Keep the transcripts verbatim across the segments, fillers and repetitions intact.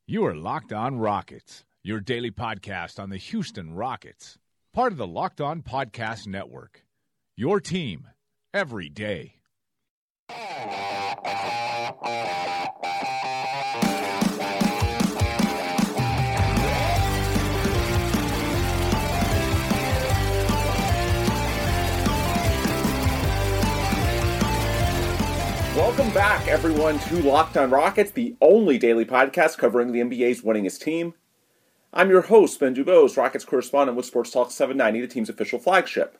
You are Locked On Rockets, your daily podcast on the Houston Rockets, part of the Locked On Podcast Network. Your team every day. Welcome back, everyone, to Locked On Rockets, the only daily podcast covering the N B A's winningest team. I'm your host, Ben Dubose, Rockets correspondent with Sports Talk seven ninety, the team's official flagship.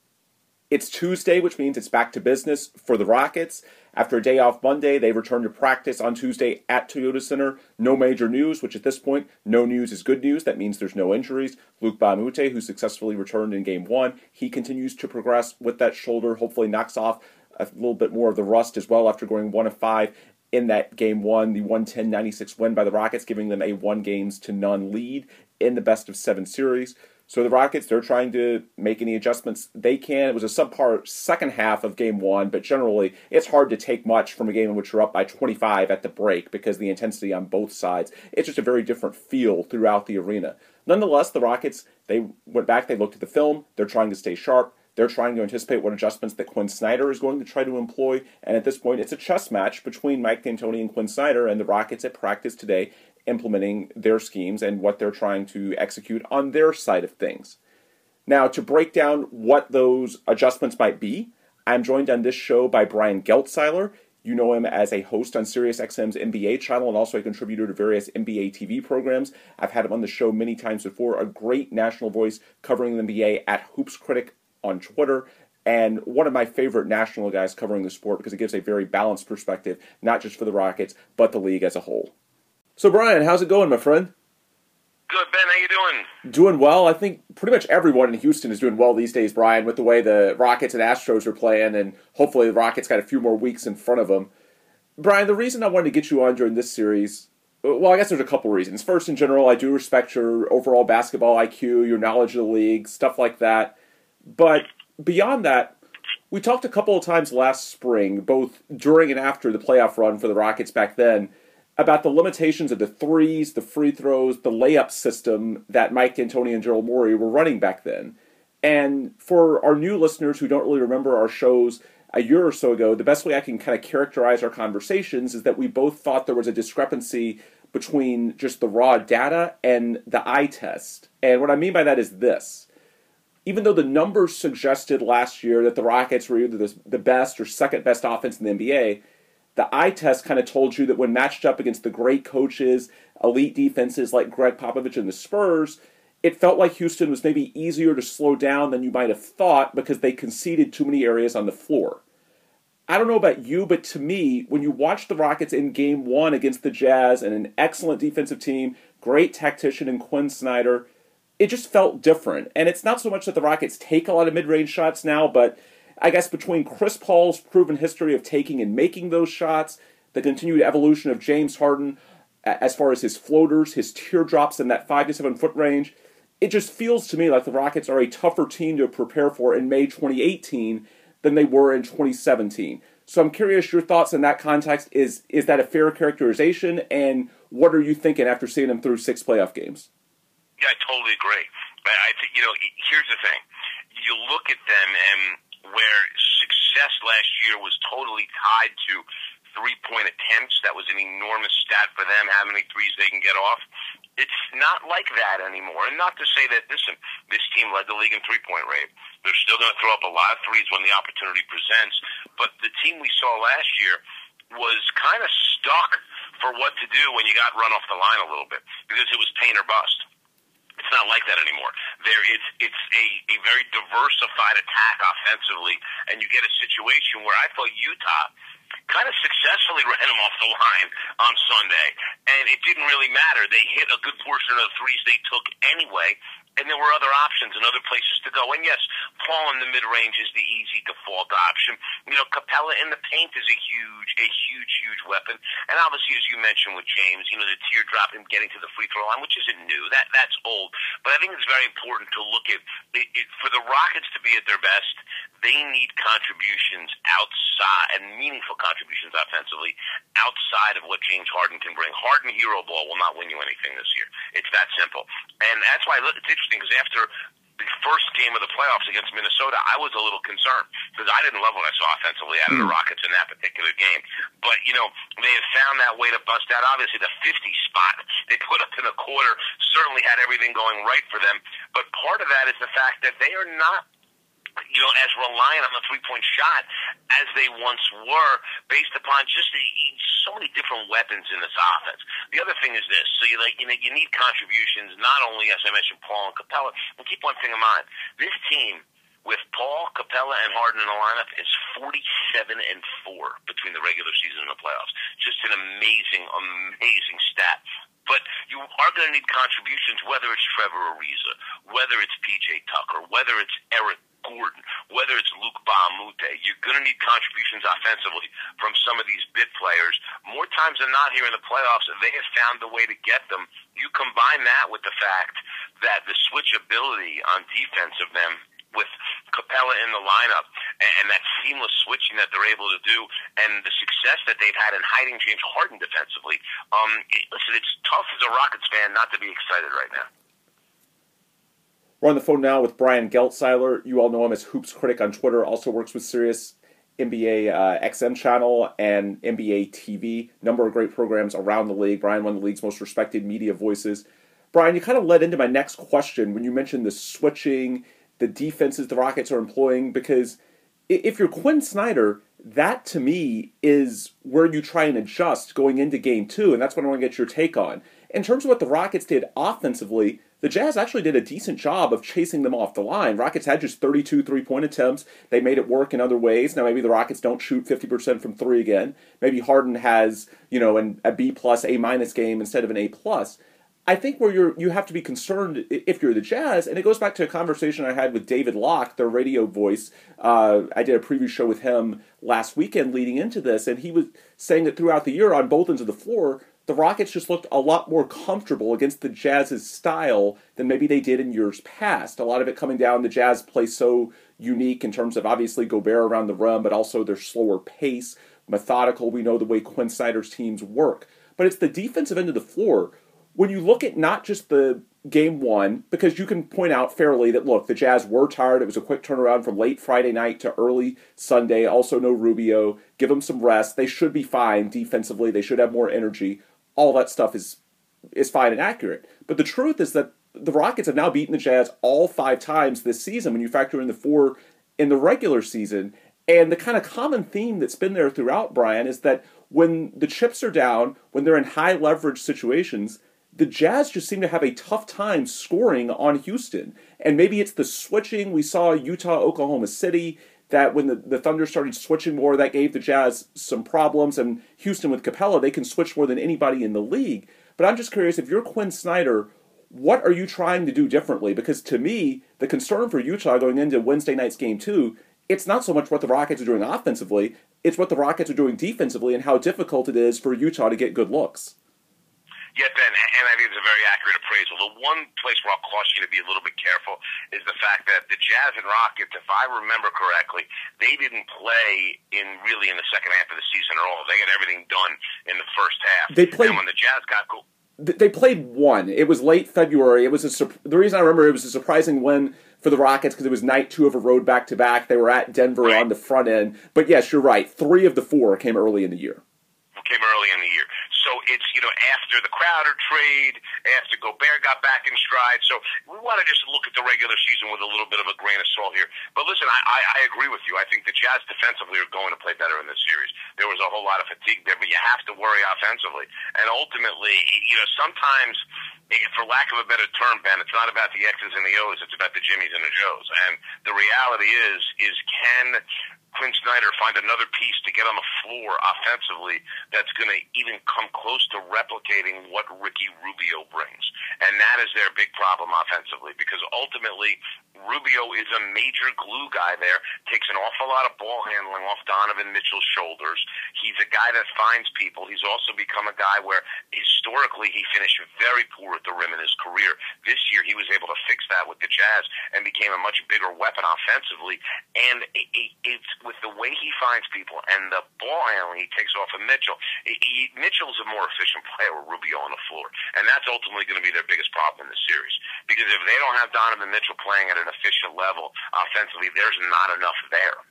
It's Tuesday, which means it's back to business for the Rockets. After a day off Monday, they return to practice on Tuesday at Toyota Center. No major news, which at this point, no news is good news. That means there's no injuries. Luc Mbah a Moute, who successfully returned in Game one, he continues to progress with that shoulder, hopefully knocks off a little bit more of the rust as well after going one of five in that Game one, the one ten ninety-six win by the Rockets, giving them a one games to none lead in the best of seven series. So the Rockets, they're trying to make any adjustments they can. It was a subpar second half of Game one, but generally it's hard to take much from a game in which you're up by twenty-five at the break because the intensity on both sides, it's just a very different feel throughout the arena. Nonetheless, the Rockets, they went back, they looked at the film, they're trying to stay sharp. They're trying to anticipate what adjustments that Quinn Snyder is going to try to employ, and at this point, it's a chess match between Mike D'Antoni and Quinn Snyder, and the Rockets at practice today implementing their schemes and what they're trying to execute on their side of things. Now, to break down what those adjustments might be, I'm joined on this show by Brian Geltzeiler. You know him as a host on SiriusXM's N B A channel and also a contributor to various N B A T V programs. I've had him on the show many times before, a great national voice covering the N B A at Hoops Critic on Twitter, and one of my favorite national guys covering the sport because it gives a very balanced perspective, not just for the Rockets, but the league as a whole. So, Brian, how's it going, my friend? Good, Ben. How you doing? Doing well. I think pretty much everyone in Houston is doing well these days, Brian, with the way the Rockets and Astros are playing, and hopefully the Rockets got a few more weeks in front of them. Brian, the reason I wanted to get you on during this series, well, I guess there's a couple reasons. First, in general, I do respect your overall basketball I Q, your knowledge of the league, stuff like that. But beyond that, we talked a couple of times last spring, both during and after the playoff run for the Rockets back then, about the limitations of the threes, the free throws, the layup system that Mike D'Antoni and Daryl Morey were running back then. And for our new listeners who don't really remember our shows a year or so ago, the best way I can kind of characterize our conversations is that we both thought there was a discrepancy between just the raw data and the eye test. And what I mean by that is this. Even though the numbers suggested last year that the Rockets were either the, the best or second best offense in the N B A, the eye test kind of told you that when matched up against the great coaches, elite defenses like Greg Popovich and the Spurs, it felt like Houston was maybe easier to slow down than you might have thought because they conceded too many areas on the floor. I don't know about you, but to me, when you watch the Rockets in Game one against the Jazz and an excellent defensive team, great tactician in Quinn Snyder, it just felt different. And it's not so much that the Rockets take a lot of mid-range shots now, but I guess between Chris Paul's proven history of taking and making those shots, the continued evolution of James Harden as far as his floaters, his teardrops in that five to seven foot range, it just feels to me like the Rockets are a tougher team to prepare for in May twenty eighteen than they were in twenty seventeen. So I'm curious your thoughts in that context. Is, is that a fair characterization? And what are you thinking after seeing them through six playoff games? Yeah, I totally agree. I think, you know, here's the thing. You look at them, and where success last year was totally tied to three-point attempts, that was an enormous stat for them, how many threes they can get off. It's not like that anymore. And not to say that, listen, this team led the league in three-point rate. They're still going to throw up a lot of threes when the opportunity presents. But the team we saw last year was kind of stuck for what to do when you got run off the line a little bit because it was paint or bust. It's not like that anymore. There, it's it's a, a very diversified attack offensively, and you get a situation where I thought Utah kind of successfully ran them off the line on Sunday, and it didn't really matter. They hit a good portion of the threes they took anyway, And there were other options and other places to go. And yes, Paul in the mid-range is the easy default option. You know, Capella in the paint is a huge, a huge, huge weapon. And obviously, as you mentioned with James, you know, the teardrop him getting to the free throw line, which isn't new. That That's old. But I think it's very important to look at, it, it, for the Rockets to be at their best, they need contributions outside, and meaningful contributions offensively, outside of what James Harden can bring. Harden hero ball will not win you anything this year. It's that simple. And that's why it's interesting, because after the first game of the playoffs against Minnesota, I was a little concerned because I didn't love what I saw offensively out of the Rockets in that particular game. But, you know, they have found that way to bust out. Obviously, the fifty spot they put up in a quarter certainly had everything going right for them. But part of that is the fact that they are not, you know, as reliant on the three-point shot as they once were, based upon just the, so many different weapons in this offense. The other thing is this: so you like, you know, you need contributions. Not only, as I mentioned, Paul and Capella. And keep one thing in mind: this team with Paul, Capella, and Harden in the lineup is forty-seven and four between the regular season and the playoffs. Just an amazing, amazing stat. But you are going to need contributions, whether it's Trevor Ariza, whether it's P J Tucker, whether it's Eric Gordon, whether it's Luke Bahamute. You're going to need contributions offensively from some of these bit players. More times than not here in the playoffs, they have found a way to get them. You combine that with the fact that the switchability on defense of them with Capella in the lineup and that seamless switching that they're able to do and the success that they've had in hiding James Harden defensively. Um, it, listen, it's tough as a Rockets fan not to be excited right now. We're on the phone now with Brian Geltzeiler. You all know him as Hoops Critic on Twitter. Also works with Sirius N B A uh, X M channel and N B A T V. Number of great programs around the league. Brian, one of the league's most respected media voices. Brian, you kind of led into my next question when you mentioned the switching, the defenses the Rockets are employing, because if you're Quinn Snyder, that to me is where you try and adjust going into game two, and that's what I want to get your take on. In terms of what the Rockets did offensively, the Jazz actually did a decent job of chasing them off the line. Rockets had just thirty-two three-point attempts. They made it work in other ways. Now, maybe the Rockets don't shoot fifty percent from three again. Maybe Harden has, you know, an, a B-plus, A-minus game instead of an A-plus. I think where you're, you have to be concerned if you're the Jazz, and it goes back to a conversation I had with David Locke, their radio voice. Uh, I did a preview show with him last weekend leading into this, and he was saying that throughout the year on both ends of the floor, the Rockets just looked a lot more comfortable against the Jazz's style than maybe they did in years past. A lot of it coming down, the Jazz play so unique in terms of obviously Gobert around the rim, but also their slower pace, methodical. We know the way Quinn Snyder's teams work. But it's the defensive end of the floor. When you look at not just the game one, because you can point out fairly that, look, the Jazz were tired. It was a quick turnaround from late Friday night to early Sunday. Also no Rubio. Give them some rest. They should be fine defensively. They should have more energy. All that stuff is is fine and accurate. But the truth is that the Rockets have now beaten the Jazz all five times this season when you factor in the four in the regular season. And the kind of common theme that's been there throughout, Brian, is that when the chips are down, when they're in high leverage situations, the Jazz just seem to have a tough time scoring on Houston. And maybe it's the switching. We saw Utah, Oklahoma City, that when the, the Thunder started switching more, that gave the Jazz some problems. And Houston with Capella, they can switch more than anybody in the league. But I'm just curious, if you're Quinn Snyder, what are you trying to do differently? Because to me, the concern for Utah going into Wednesday night's game two, it's not so much what the Rockets are doing offensively, it's what the Rockets are doing defensively and how difficult it is for Utah to get good looks. Yeah, Ben, and I think it's a very accurate appraisal. The one place where I'll caution you to be a little bit careful is the fact that the Jazz and Rockets, if I remember correctly, they didn't play in really in the second half of the season at all. They got everything done in the first half. They played, and when the Jazz got go- they played one. It was late February. It was a, the reason I remember it was a surprising win for the Rockets because it was night two of a road back-to-back. They were at Denver right on the front end. But yes, you're right. Three of the four came early in the year. Came early in the year. So it's, you know, after the Crowder trade, after Gobert got back in stride. So we want to just look at the regular season with a little bit of a grain of salt here. But listen, I, I, I agree with you. I think the Jazz defensively are going to play better in this series. There was a whole lot of fatigue there, but you have to worry offensively. And ultimately, you know, sometimes, for lack of a better term, Ben, it's not about the X's and the O's, it's about the Jimmies and the Joes. And the reality is, is can Quinn Snyder find another piece to get on the floor offensively that's going to even come close to replicating what Ricky Rubio brings. And that is their big problem offensively, because ultimately Rubio is a major glue guy there, takes an awful lot of ball handling off Donovan Mitchell's shoulders. He's a guy that finds people. He's also become a guy where historically he finished very poor at the rim in his career. This year he was able to fix that with the Jazz and became a much bigger weapon offensively. And it, it, it's with the way he finds people and the ball handling he takes off of Mitchell. He, he, Mitchell's a more efficient player with Rubio on the floor, and that's ultimately going to be their biggest problem in the series. Because if they don't have Donovan Mitchell playing at an efficient level offensively, there's not enough there.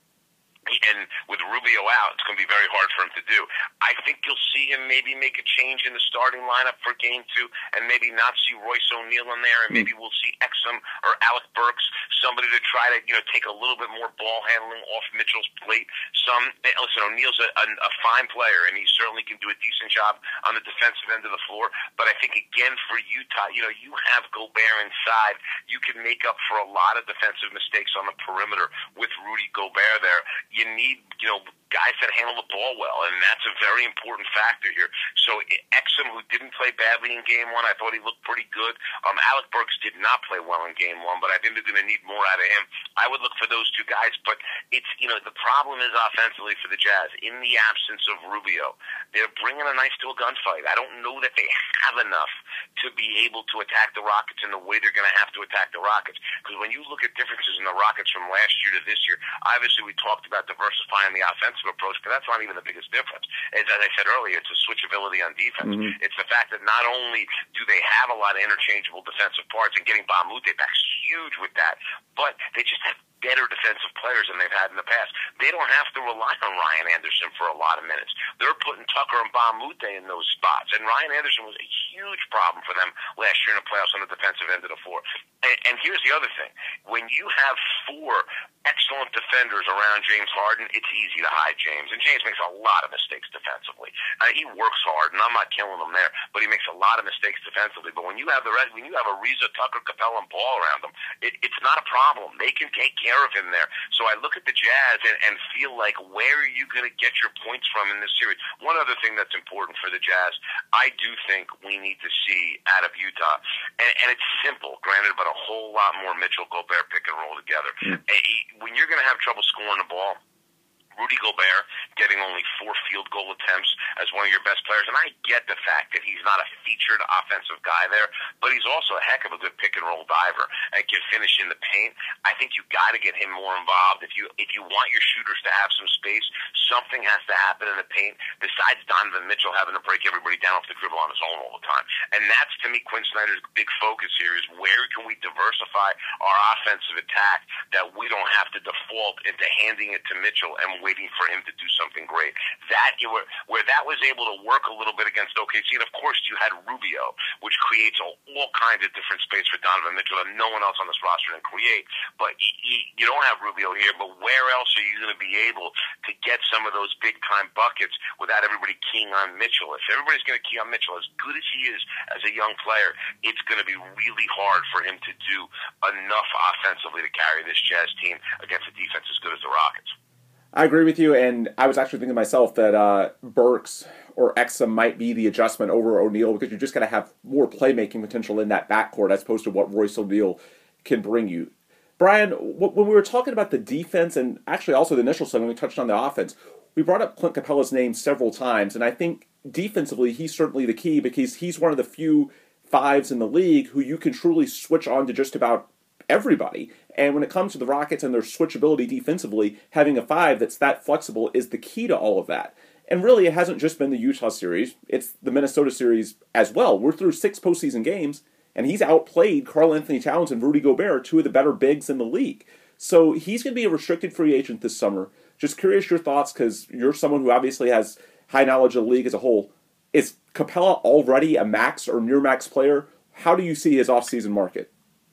And with Rubio out, it's going to be very hard for him to do. I think you'll see him maybe make a change in the starting lineup for game two and maybe not see Royce O'Neal in there, and maybe we'll see Exum or Alec Burks, somebody to try to, you know, take a little bit more ball handling off Mitchell's plate. Some, listen, O'Neal's a, a, a fine player, and he certainly can do a decent job on the defensive end of the floor. But I think, again, for Utah, you know, you have Gobert inside. You can make up for a lot of defensive mistakes on the perimeter with Rudy Gobert there. You need, you know, guys that handle the ball well, and that's a very important factor here. So Exum, who didn't play badly in game one, I thought he looked pretty good. Um, Alec Burks did not play well in game one, but I think they're going to need more out of him. I would look for those two guys, but it's, you know, the problem is offensively for the Jazz, in the absence of Rubio, they're bringing a knife to a gunfight. I don't know that they have enough to be able to attack the Rockets in the way they're going to have to attack the Rockets. Because when you look at differences in the Rockets from last year to this year, obviously we talked about diversifying the offensive approach, but that's not even the biggest difference. As, as I said earlier, it's a switchability on defense. Mm-hmm. It's the fact that not only do they have a lot of interchangeable defensive parts, and getting Bamute back's huge with that, but they just have better defensive players than they've had in the past. They don't have to rely on Ryan Anderson for a lot of minutes. They're putting Tucker and Bamute in those spots, and Ryan Anderson was a huge problem for them last year in the playoffs on the defensive end of the floor. And, and here's the other thing. When you have four excellent defenders around James Harden, it's easy to hide James. And James makes a lot of mistakes defensively. Uh, he works hard, and I'm not killing him there, but he makes a lot of mistakes defensively. But when you have the rest, when you have Ariza, Tucker, Capella, and Ball around them, it, it's not a problem. They can take care of him there. So I look at the Jazz and, and feel like, where are you going to get your points from in this series? One other thing that's important for the Jazz, I do think we need to see out of Utah, and, and it's simple, granted, but a whole lot more Mitchell Gobert pick and roll together. Mm. When you're going to have trouble scoring the ball, Rudy Gobert getting only four field goal attempts as one of your best players. And I get the fact that he's not a featured offensive guy there, but he's also a heck of a good pick and roll diver and can finish in the paint. I think you got to get him more involved. If you if you want your shooters to have some space, something has to happen in the paint besides Donovan Mitchell having to break everybody down off the dribble on his own all the time. And that's, to me, Quinn Snyder's big focus here is, where can we diversify our offensive attack that we don't have to default into handing it to Mitchell and waiting for him to do something great. That you were, where that was able to work a little bit against O K C, and of course you had Rubio, which creates all, all kinds of different space for Donovan Mitchell that no one else on this roster can create. But you, you don't have Rubio here, but where else are you going to be able to get some of those big-time buckets without everybody keying on Mitchell? If everybody's going to key on Mitchell, as good as he is as a young player, it's going to be really hard for him to do enough offensively to carry this Jazz team against a defense as good as the Rockets. I agree with you, and I was actually thinking to myself that uh, Burks or Exum might be the adjustment over O'Neal, because you're just going to have more playmaking potential in that backcourt as opposed to what Royce O'Neal can bring you. Brian, when we were talking about the defense, and actually also the initial segment, we touched on the offense, we brought up Clint Capella's name several times, and I think defensively he's certainly the key, because he's one of the few fives in the league who you can truly switch on to just about everybody. And when it comes to the Rockets and their switchability defensively, having a five that's that flexible is the key to all of that. And really, it hasn't just been the Utah series. It's the Minnesota series as well. We're through six postseason games, and he's outplayed Karl-Anthony Towns and Rudy Gobert, two of the better bigs in the league. So he's going to be a restricted free agent this summer. Just curious your thoughts, because you're someone who obviously has high knowledge of the league as a whole. Is Capella already a max or near max player? How do you see his offseason market?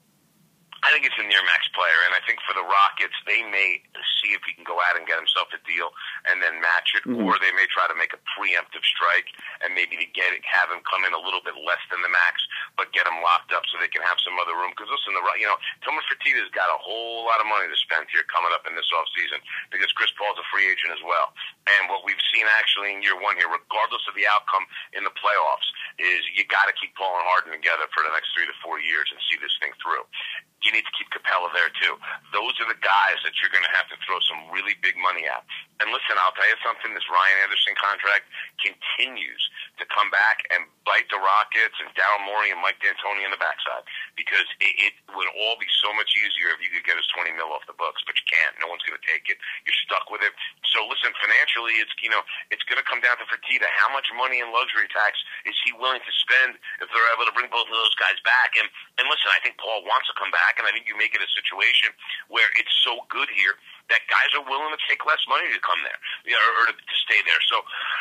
I think it's a near-max player, and I think for the Rockets, they may see if he can go out and get himself a deal and then match it, mm-hmm. or they may try to make a preemptive strike and maybe to get it, have him come in a little bit less than the max. but get him locked up so they can have some other room. Because listen, the you know, Tillman Fertitta's got a whole lot of money to spend here coming up in this offseason because Chris Paul's a free agent as well. And what we've seen actually in year one here, regardless of the outcome in the playoffs, is you got to keep Paul and Harden together for the next three to four years and see this thing through. You need to keep Capella there too. Those are the guys that you're going to have to throw some really big money at. And listen, I'll tell you something, this Ryan Anderson contract continues to come back and bite the Rockets and Daryl Morey and Mike D'Antoni in the backside because it, it would all be so much easier if you could get us twenty mil off the books, but you can't. No one's going to take it. You're stuck with it. So listen, financially, it's you know it's going to come down to Fertitta. How much money in luxury tax is he willing to spend if they're able to bring both of those guys back? And and listen, I think Paul wants to come back, and I think you make it a situation where it's so good here that guys are willing to take less money to come there, you know, or, or to, to stay there. So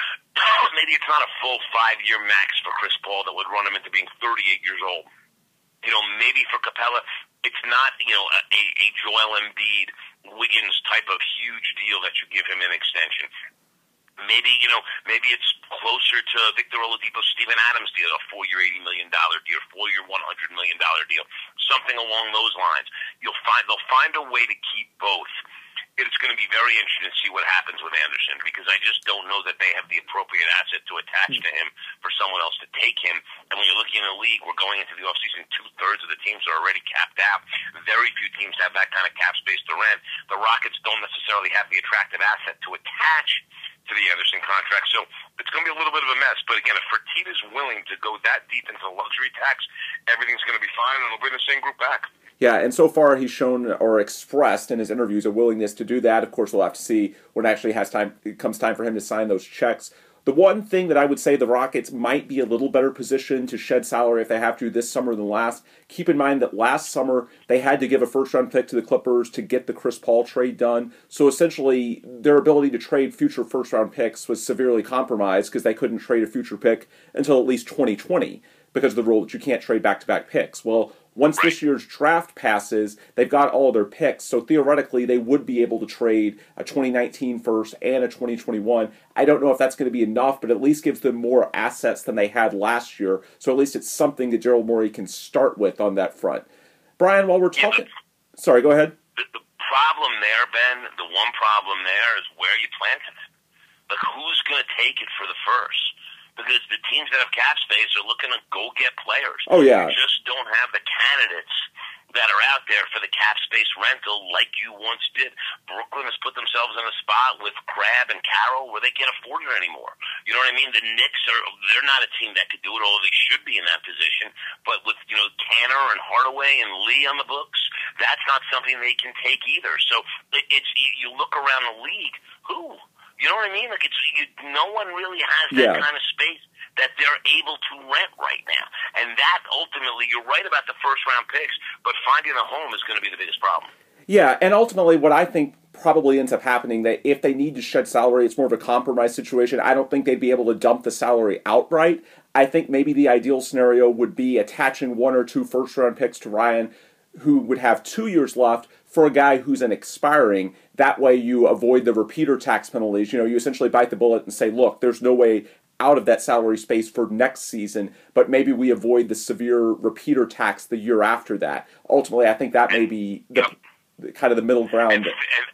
maybe it's not a full five-year max for Chris Paul that would run him into being thirty-eight years old. You know, maybe for Capella, it's not, you know, a, a Joel Embiid, Wiggins type of huge deal that you give him an extension. Maybe, you know, maybe it's closer to Victor Oladipo, Steven Adams deal, a four-year, eighty million dollars deal, four-year, one hundred million dollars deal, something along those lines. You'll find they'll find a way to keep both. It's going to be very interesting to see what happens with Anderson because I just don't know that they have the appropriate asset to attach to him for someone else to take him. And when you're looking in the league, we're going into the offseason, two-thirds of the teams are already capped out. Very few teams have that kind of cap space to rent. The Rockets don't necessarily have the attractive asset to attach to the Anderson contract. So it's going to be a little bit of a mess. But again, if Fertitta's willing to go that deep into the luxury tax, everything's going to be fine, and they'll bring the same group back. Yeah, and so far he's shown or expressed in his interviews a willingness to do that. Of course, we'll have to see when it actually has time. It comes time for him to sign those checks. The one thing that I would say the Rockets might be a little better positioned to shed salary if they have to this summer than last. Keep in mind that last summer they had to give a first-round pick to the Clippers to get the Chris Paul trade done. So essentially their ability to trade future first-round picks was severely compromised because they couldn't trade a future pick until at least twenty twenty because of the rule that you can't trade back-to-back picks. Well, once this year's draft passes, they've got all their picks, so theoretically they would be able to trade a twenty nineteen first and a twenty twenty-one. I don't know if that's going to be enough, but at least gives them more assets than they had last year, so at least it's something that Daryl Morey can start with on that front. Brian, while we're talking... Yeah, but, sorry, go ahead. The, the problem there, Ben, the one problem there is where you planted it. Like, who's going to take it for the first? Because the teams that have cap space are looking to go get players. Oh, yeah. You just don't have the candidates that are out there for the cap space rental like you once did. Brooklyn has put themselves in a spot with Crabbe and Carroll where they can't afford it anymore. You know what I mean? The Knicks are, they're not a team that could do it, although they should be in that position. But with, you know, Tanner and Hardaway and Lee on the books, that's not something they can take either. So it, it's, you look around the league, who? You know what I mean? Like it's you, no one really has that yeah. kind of space that they're able to rent right now. And that ultimately, you're right about the first round picks, but finding a home is going to be the biggest problem. Yeah, and ultimately what I think probably ends up happening, that if they need to shed salary, it's more of a compromise situation. I don't think they'd be able to dump the salary outright. I think maybe the ideal scenario would be attaching one or two first round picks to Ryan, who would have two years left, for a guy who's an expiring. That way you avoid the repeater tax penalties. You know, you essentially bite the bullet and say, look, there's no way out of that salary space for next season, but maybe we avoid the severe repeater tax the year after that. Ultimately, I think that may be the, yep. the kind of the middle ground. And, and,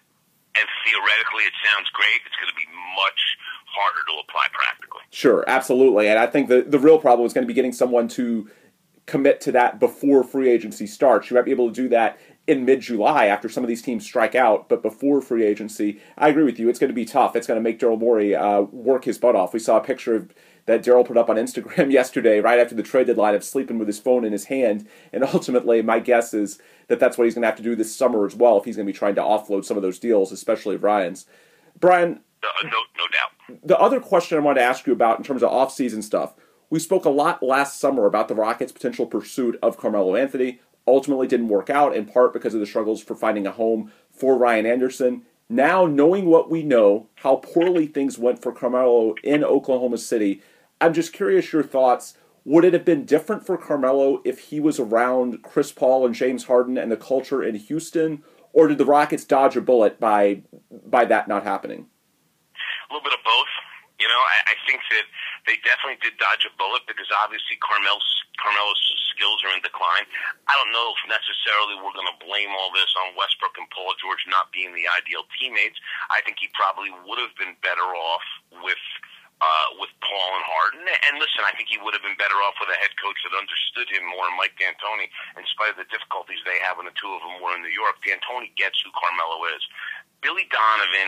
and theoretically, it sounds great. It's going to be much harder to apply practically. Sure, absolutely. And I think the, the real problem is going to be getting someone to commit to that before free agency starts. You might be able to do that in mid-July after some of these teams strike out, but before free agency, I agree with you. It's going to be tough. It's going to make Daryl Morey uh, work his butt off. We saw a picture of, that Daryl put up on Instagram yesterday, right after the trade deadline, of sleeping with his phone in his hand, and ultimately my guess is that that's what he's going to have to do this summer as well if he's going to be trying to offload some of those deals, especially Ryan's. Brian? No, no, no doubt. The other question I wanted to ask you about in terms of off-season stuff, we spoke a lot last summer about the Rockets' potential pursuit of Carmelo Anthony. Ultimately didn't work out, in part because of the struggles for finding a home for Ryan Anderson. Now, knowing what we know, how poorly things went for Carmelo in Oklahoma City, I'm just curious your thoughts. Would it have been different for Carmelo if he was around Chris Paul and James Harden and the culture in Houston, or did the Rockets dodge a bullet by by that not happening? A little bit of both. You know, I, I think that They definitely did dodge a bullet because obviously Carmel's, Carmelo's skills are in decline. I don't know if necessarily we're going to blame all this on Westbrook and Paul George not being the ideal teammates. I think he probably would have been better off with Uh, with Paul and Harden. And listen, I think he would have been better off with a head coach that understood him more, Mike D'Antoni, in spite of the difficulties they have when the two of them were in New York. D'Antoni gets who Carmelo is. Billy Donovan,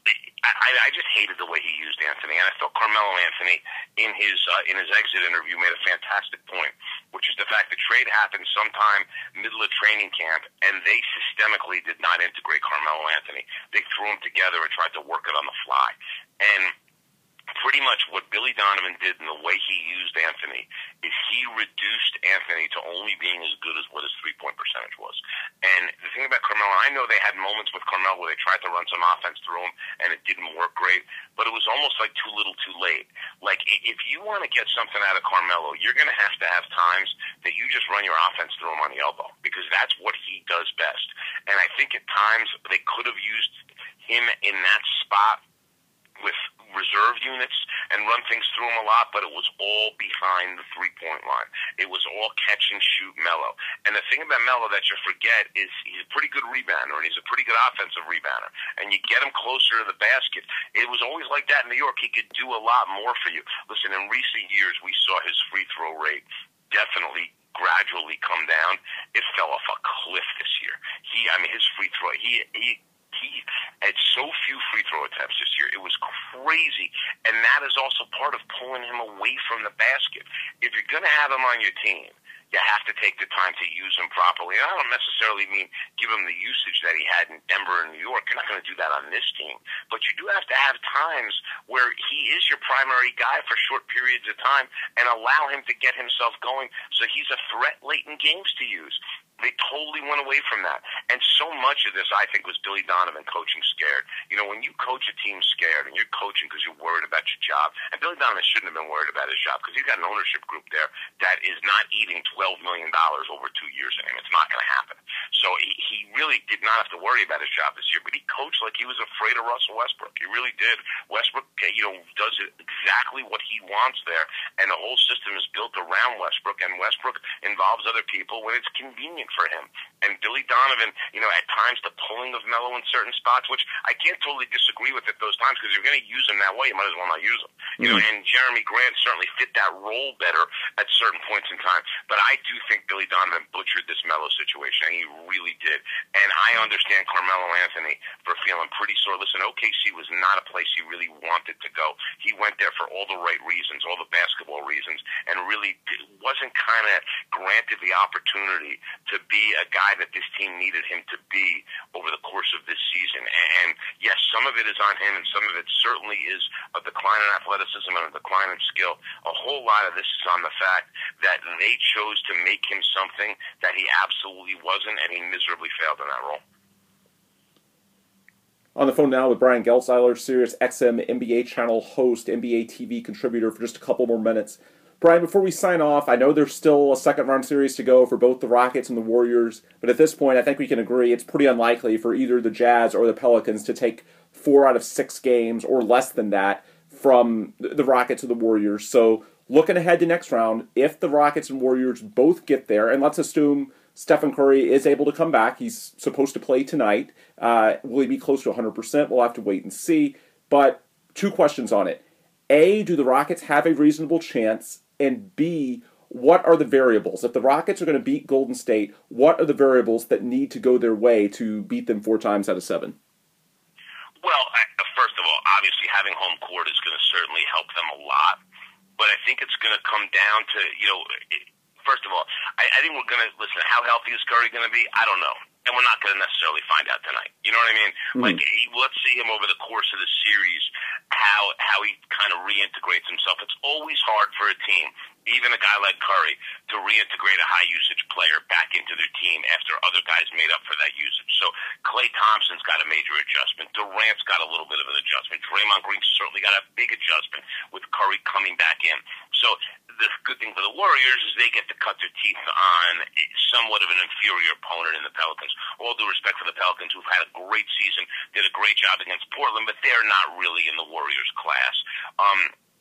I, I just hated the way he used Anthony, and I thought Carmelo Anthony, in his uh, in his exit interview, made a fantastic point, which is the fact the trade happened sometime middle of training camp, and they systemically did not integrate Carmelo Anthony. They threw him together and tried to work it on the fly. And pretty much what Billy Donovan did in the way he used Anthony is he reduced Anthony to only being as good as what his three-point percentage was. And the thing about Carmelo, I know they had moments with Carmelo where they tried to run some offense through him, and it didn't work great, but it was almost like too little too late. Like, if you want to get something out of Carmelo, you're going to have to have times that you just run your offense through him on the elbow, because that's what he does best. And I think at times they could have used him in that spot with reserve units and run things through him a lot, but it was all behind the three-point line. It was all catch and shoot Melo. And the thing about Melo that you forget is he's a pretty good rebounder, and he's a pretty good offensive rebounder. And you get him closer to the basket. It was always like that in New York. He could do a lot more for you. Listen, in recent years, we saw his free throw rate definitely gradually come down. It fell off a cliff this year. He, I mean, his free throw, he, he, He had so few free throw attempts this year. It was crazy. And that is also part of pulling him away from the basket. If you're going to have him on your team, you have to take the time to use him properly. And I don't necessarily mean give him the usage that he had in Denver and New York. You're not going to do that on this team. But you do have to have times where he is your primary guy for short periods of time and allow him to get himself going so he's a threat late in games to use. They totally went away from that. And so much of this, I think, was Billy Donovan coaching scared. You know, when you coach a team scared and you're coaching because you're worried about your job, and Billy Donovan shouldn't have been worried about his job because he's got an ownership group there that is not eating twelve million dollars over two years in him. It's not going to happen. So he, he really did not have to worry about his job this year, but he coached like he was afraid of Russell Westbrook. He really did. Westbrook, you know, does exactly what he wants there, and the whole system is built around Westbrook, and Westbrook involves other people when it's convenient for him. And Billy Donovan, you know, at times the pulling of Melo in certain spots, which I can't totally disagree with at those times because if you're going to use him that way, you might as well not use him. You mm-hmm. know, and Jeremy Grant certainly fit that role better at certain points in time. But I do think Billy Donovan butchered this Melo situation, and he really did. And I understand Carmelo Anthony for feeling pretty sore. Listen, O K C was not a place he really wanted to go. He went there for all the right reasons, all the basketball reasons, and really wasn't kind of granted the opportunity to be a guy that this team needed him to be over the course of this season. And yes, some of it is on him, and some of it certainly is a decline in athleticism and a decline in skill. A whole lot of this is on the fact that they chose to make him something that he absolutely wasn't, and he miserably failed in that role. On the phone now with Brian Geltzeiler, Sirius X M N B A channel host, N B A T V contributor, for just a couple more minutes. Brian, before we sign off, I know there's still a second-round series to go for both the Rockets and the Warriors, but at this point, I think we can agree it's pretty unlikely for either the Jazz or the Pelicans to take four out of six games, or less than that, from the Rockets or the Warriors. So, looking ahead to next round, if the Rockets and Warriors both get there, and let's assume Stephen Curry is able to come back, he's supposed to play tonight, uh, will he be close to one hundred percent? We'll have to wait and see, but two questions on it. A, do the Rockets have a reasonable chance? And B, what are the variables? If the Rockets are going to beat Golden State, what are the variables that need to go their way to beat them four times out of seven? Well, first of all, obviously having home court is going to certainly help them a lot. But I think it's going to come down to, you know, first of all, I, I think we're going to, listen, how healthy is Curry going to be? I don't know. And we're not going to necessarily find out tonight. You know what I mean? Mm-hmm. Like, let's see him over the course of the series, how how he kind of reintegrates himself. It's always hard for a team, even a guy like Curry, to reintegrate a high-usage player back into their team after other guys made up for that usage. So Klay Thompson's got a major adjustment. Durant's got a little bit of an adjustment. Draymond Green certainly got a big adjustment with Curry coming back in. So the good thing for the Warriors is they get to cut their teeth on somewhat of an inferior opponent in the Pelicans. All due respect for the Pelicans, who've had a great season, did a great job against Portland, but they're not really in the Warriors' class. Um,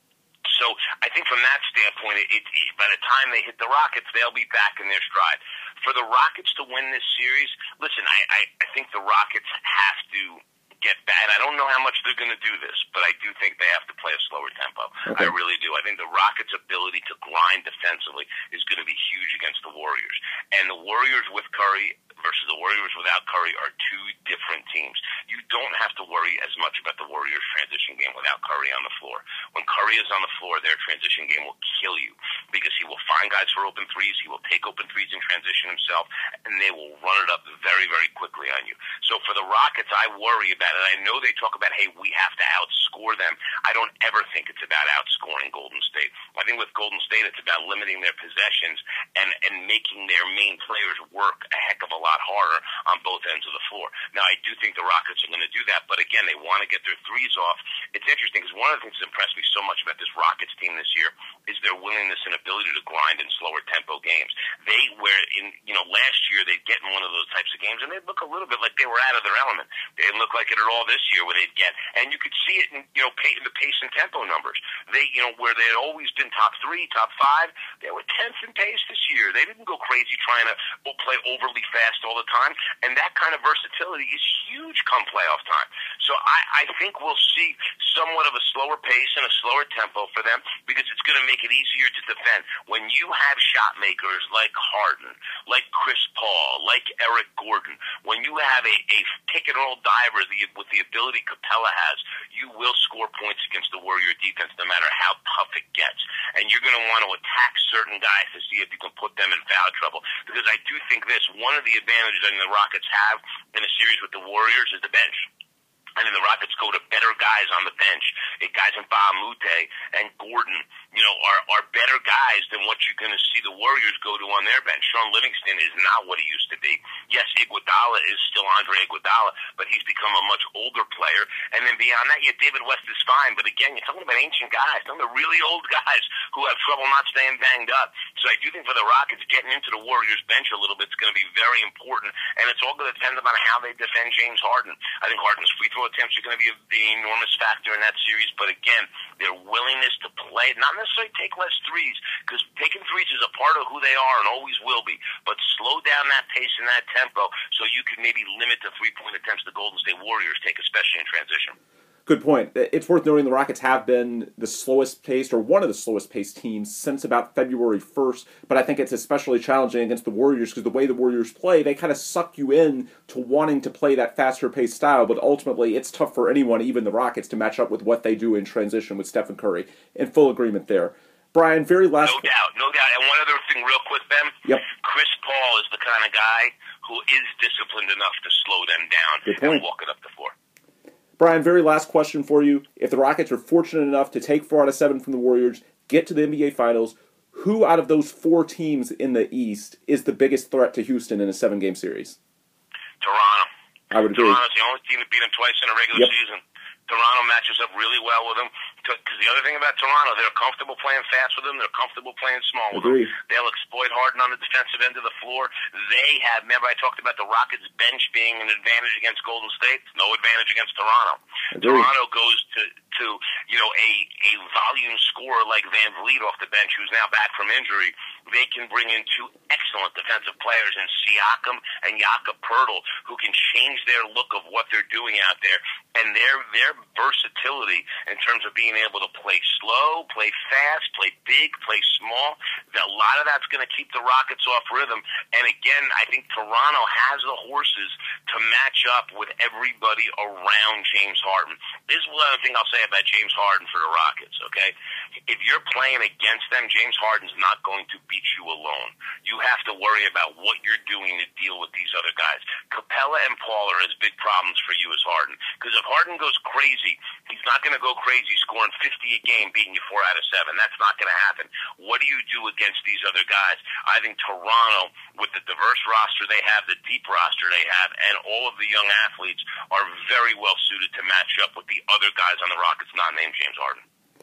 So I think from that standpoint, it, it, by the time they hit the Rockets, they'll be back in their stride. For the Rockets to win this series, listen, I, I, I think the Rockets have to get back. And I don't know how much they're going to do this, but I do think they have to play a slower tempo. Okay. I really do. I think the Rockets' ability to grind defensively is going to be huge against the Warriors. And the Warriors with Curry versus the Warriors without Curry are two different teams. You don't have to worry as much about the Warriors' transition game without Curry on the floor. When Curry is on the floor, their transition game will kill you because he will find guys for open threes, he will take open threes and transition himself, and they will run it up very, very quickly on you. So for the Rockets, I worry about it. I know they talk about, hey, we have to outscore them. I don't ever think it's about outscoring Golden State. I think with Golden State, it's about limiting their possessions and, and making their main players work a heck of a lot harder on both ends of the floor. Now, I do think the Rockets are going to do that, but again, they want to get their threes off. It's interesting because one of the things that impressed me so much about this Rockets team this year is their willingness and ability to grind in slower tempo games. They were in, you know, last year they'd get in one of those types of games and they'd look a little bit like they were out of their element. They didn't look like it at all this year where they'd get, and you could see it in, you know, pay, in the pace and tempo numbers. They, you know, where they had always been top three, top five, they were tenth in pace this year. They didn't go crazy trying to play overly fast all the time, and that kind of versatility is huge come playoff time. So I, I think we'll see somewhat of a slower pace and a slower tempo for them because it's going to make it easier to defend. When you have shot makers like Harden, like Chris Paul, like Eric Gordon, when you have a, a pick-and-roll diver the, with the ability Capella has, you will score points against the Warrior defense no matter how tough it gets. And you're going to want to attack certain guys to see if you can put them in foul trouble. Because I do think this, one of the advantages I think the Rockets have in a series with the Warriors is the bench. And then the Rockets go to better guys on the bench. It guys in Ba Mute and Gordon, you know, are, are better guys than what you're going to see the Warriors go to on their bench. Sean Livingston is not what he used to be. Yes, Iguodala is still Andre Iguodala, but he's become a much older player. And then beyond that, yeah, David West is fine. But again, you're talking about ancient guys, some of the really old guys who have trouble not staying banged up. So I do think for the Rockets, getting into the Warriors bench a little bit is going to be very important. And it's all going to depend on how they defend James Harden. I think Harden's free throw attempts are going to be an enormous factor in that series, but again, their willingness to play, not necessarily take less threes, because taking threes is a part of who they are and always will be, but slow down that pace and that tempo so you can maybe limit the three-point attempts the Golden State Warriors take, especially in transition. Good point. It's worth noting the Rockets have been the slowest paced, or one of the slowest paced teams since about February first, but I think it's especially challenging against the Warriors because the way the Warriors play, they kind of suck you in to wanting to play that faster paced style, but ultimately it's tough for anyone, even the Rockets, to match up with what they do in transition with Stephen Curry. In full agreement there. Brian, very last... No doubt, no doubt. And one other thing real quick, Ben. Yep. Chris Paul is the kind of guy who is disciplined enough to slow them down and walk it up the floor. Brian, very last question for you. If the Rockets are fortunate enough to take four out of seven from the Warriors, get to the N B A Finals, who out of those four teams in the East is the biggest threat to Houston in a seven-game series? Toronto. I would agree. Toronto's the only team that beat them twice in a regular yep. season. Toronto matches up really well with them. Because the other thing about Toronto, they're comfortable playing fast with them. They're comfortable playing small with Agreed. them. They'll exploit Harden on the defensive end of the floor. They have, remember I talked about the Rockets bench being an advantage against Golden State? No advantage against Toronto. Agreed. Toronto goes to, to you know, a, a volume scorer like Van Vliet off the bench, who's now back from injury. They can bring in two excellent defensive players in Siakam and Jakob Poeltl, who can change their look of what they're doing out there. And their their versatility in terms of being able to play slow, play fast, play big, play small, a lot of that's going to keep the Rockets off rhythm. And again, I think Toronto has the horses to match up with everybody around James Harden. This is one other thing I'll say about James Harden for the Rockets, okay? If you're playing against them, James Harden's not going to beat you alone. You have to worry about what you're doing to deal with these other guys. Capella and Paul are as big problems for you as Harden. Because if Harden goes crazy, he's not going to go crazy scoring fifty a game, beating you four out of seven. That's not going to happen. What do you do against these other guys? I think Toronto, with the diverse roster they have, the deep roster they have, and all of the young athletes, are very well suited to match up with the other guys on the Rockets not named James Harden.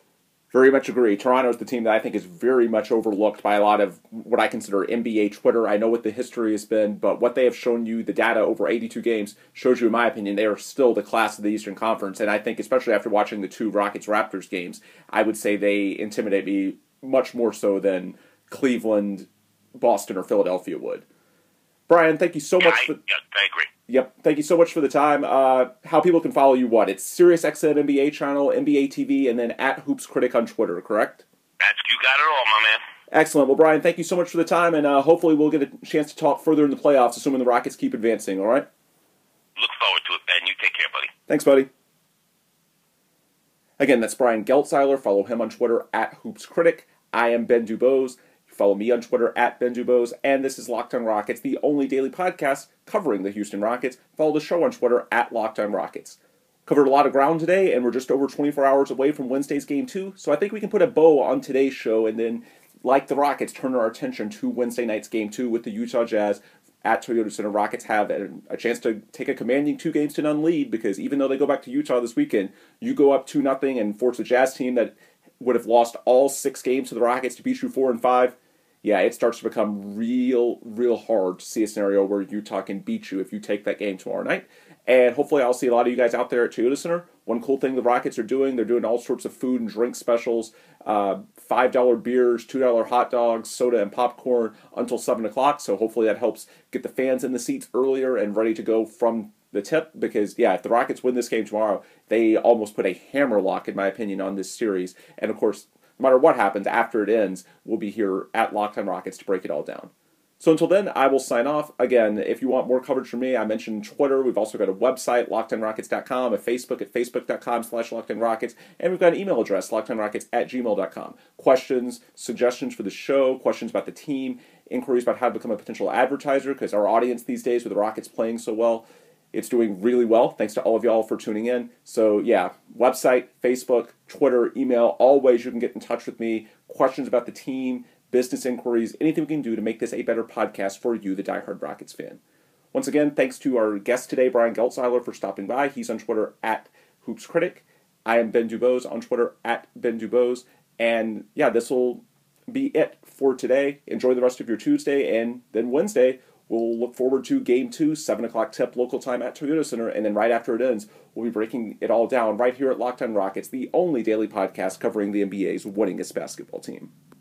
Very much agree. Toronto is the team that I think is very much overlooked by a lot of what I consider N B A Twitter. I know what the history has been, but what they have shown you, the data over eighty-two games, shows you, in my opinion, they are still the class of the Eastern Conference. And I think, especially after watching the two Rockets-Raptors games, I would say they intimidate me much more so than Cleveland, Boston, or Philadelphia would. Brian, thank you so yeah, much. I, For, yeah, I agree. Yep, thank you so much for the time. Uh, how people can follow you, what? It's SiriusXM N B A channel, N B A T V, and then at Hoops Critic on Twitter, correct? That's, you got it all, my man. Excellent. Well, Brian, thank you so much for the time, and uh, hopefully we'll get a chance to talk further in the playoffs, assuming the Rockets keep advancing, all right? Look forward to it, Ben. You take care, buddy. Thanks, buddy. Again, that's Brian Geltzeiler. Follow him on Twitter, at Hoops Critic. I am Ben Dubose. Follow me on Twitter, at Ben Dubose. And this is Locked on Rockets, the only daily podcast covering the Houston Rockets. Follow the show on Twitter, at Locked on Rockets. Covered a lot of ground today, and we're just over twenty-four hours away from Wednesday's Game two, so I think we can put a bow on today's show and then, like the Rockets, turn our attention to Wednesday night's Game two with the Utah Jazz at Toyota Center. Rockets have a, a chance to take a commanding two games to none lead, because even though they go back to Utah this weekend, you go up two nothing and force a Jazz team that would have lost all six games to the Rockets to beat you four and five. Yeah, it starts to become real, real hard to see a scenario where Utah can beat you if you take that game tomorrow night. And hopefully I'll see a lot of you guys out there at Toyota Center. One cool thing the Rockets are doing, they're doing all sorts of food and drink specials, uh, five dollar beers, two dollar hot dogs, soda and popcorn until seven o'clock. So hopefully that helps get the fans in the seats earlier and ready to go from the tip. Because, yeah, if the Rockets win this game tomorrow, they almost put a hammerlock, in my opinion, on this series. And, of course, no matter what happens after it ends, we'll be here at Locked on Rockets to break it all down. So until then, I will sign off. Again, if you want more coverage from me, I mentioned Twitter. We've also got a website, locked on rockets dot com, a Facebook at facebook.com slash lockedonrockets, and we've got an email address, lockedonrockets at gmail dot com. Questions, suggestions for the show, questions about the team, inquiries about how to become a potential advertiser, because our audience these days with the Rockets playing so well, it's doing really well. Thanks to all of y'all for tuning in. So yeah, website, Facebook, Twitter, email, all ways you can get in touch with me. Questions about the team, business inquiries, anything we can do to make this a better podcast for you, the diehard Rockets fan. Once again, thanks to our guest today, Brian Geltzeiler, for stopping by. He's on Twitter at Hoops Critic. I am Ben Dubose on Twitter at Ben Dubose. And yeah, this will be it for today. Enjoy the rest of your Tuesday, and then Wednesday, we'll look forward to Game two, seven o'clock tip local time at Toyota Center, and then right after it ends, we'll be breaking it all down right here at Locked on Rockets, the only daily podcast covering the N B A's winningest basketball team.